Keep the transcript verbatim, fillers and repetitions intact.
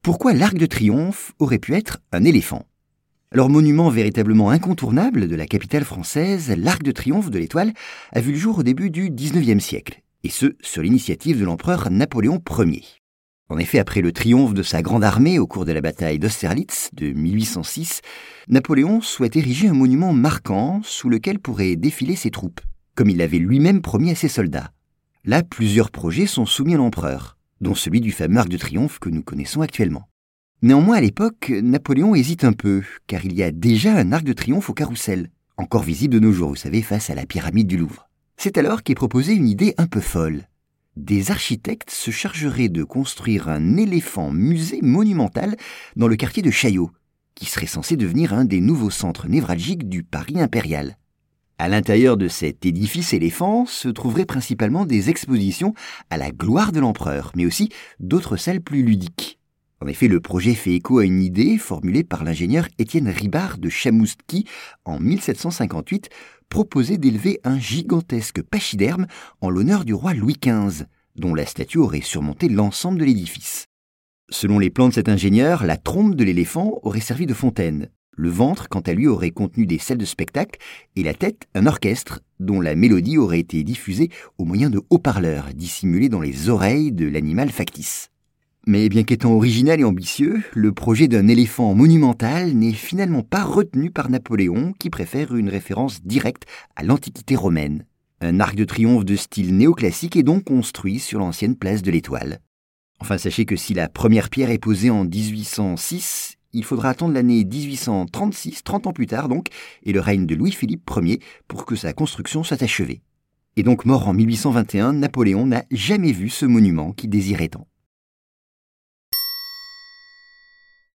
pourquoi l'Arc de Triomphe aurait pu être un éléphant. Alors, monument véritablement incontournable de la capitale française, l'Arc de Triomphe de l'Étoile a vu le jour au début du dix-neuvième siècle, et ce, sur l'initiative de l'empereur Napoléon Ier. En effet, après le triomphe de sa grande armée au cours de la bataille d'Austerlitz de mille huit cent six, Napoléon souhaite ériger un monument marquant sous lequel pourraient défiler ses troupes, comme il l'avait lui-même promis à ses soldats. Là, plusieurs projets sont soumis à l'empereur, dont celui du fameux Arc de Triomphe que nous connaissons actuellement. Néanmoins, à l'époque, Napoléon hésite un peu, car il y a déjà un Arc de Triomphe au Carrousel, encore visible de nos jours, vous savez, face à la pyramide du Louvre. C'est alors qu'est proposée une idée un peu folle. Des architectes se chargeraient de construire un éléphant musée monumental dans le quartier de Chaillot, qui serait censé devenir un des nouveaux centres névralgiques du Paris impérial. À l'intérieur de cet édifice éléphant se trouveraient principalement des expositions à la gloire de l'empereur, mais aussi d'autres salles plus ludiques. En effet, le projet fait écho à une idée formulée par l'ingénieur Étienne Ribard de Chamoustki en mille sept cent cinquante-huit, proposé d'élever un gigantesque pachyderme en l'honneur du roi Louis quinze, dont la statue aurait surmonté l'ensemble de l'édifice. Selon les plans de cet ingénieur, la trompe de l'éléphant aurait servi de fontaine, le ventre, quant à lui, aurait contenu des salles de spectacle et la tête, un orchestre, dont la mélodie aurait été diffusée au moyen de haut-parleurs dissimulés dans les oreilles de l'animal factice. Mais bien qu'étant original et ambitieux, le projet d'un éléphant monumental n'est finalement pas retenu par Napoléon, qui préfère une référence directe à l'Antiquité romaine. Un arc de triomphe de style néoclassique est donc construit sur l'ancienne place de l'Étoile. Enfin, sachez que si la première pierre est posée en dix-huit cent six, il faudra attendre l'année dix-huit cent trente-six, trente ans plus tard donc, et le règne de Louis-Philippe Ier pour que sa construction soit achevée. Et donc mort en mille huit cent vingt et un, Napoléon n'a jamais vu ce monument qu'il désirait tant.